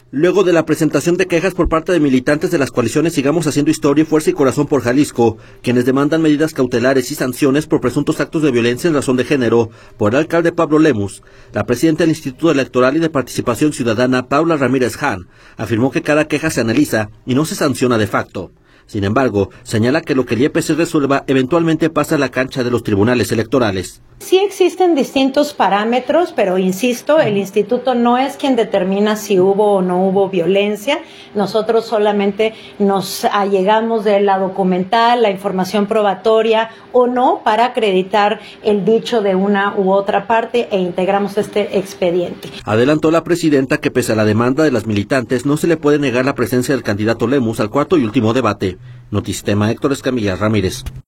Luego de la presentación de quejas por parte de militantes de las coaliciones Sigamos Haciendo Historia y Fuerza y Corazón por Jalisco, quienes demandan medidas cautelares y sanciones por presuntos actos de violencia en razón de género por el alcalde Pablo Lemus, la presidenta del Instituto Electoral y de Participación Ciudadana, Paula Ramírez Hahn, afirmó que cada queja se analiza y no se sanciona de facto. Sin embargo, señala que lo que el IEPC resuelva eventualmente pasa a la cancha de los tribunales electorales. Sí existen distintos parámetros, pero insisto, el instituto no es quien determina si hubo o no hubo violencia. Nosotros solamente nos allegamos de la documental, la información probatoria o no para acreditar el dicho de una u otra parte e integramos este expediente. Adelantó la presidenta que pese a la demanda de las militantes no se le puede negar la presencia del candidato Lemus al cuarto y último debate. Notistema, Héctor Escamilla Ramírez.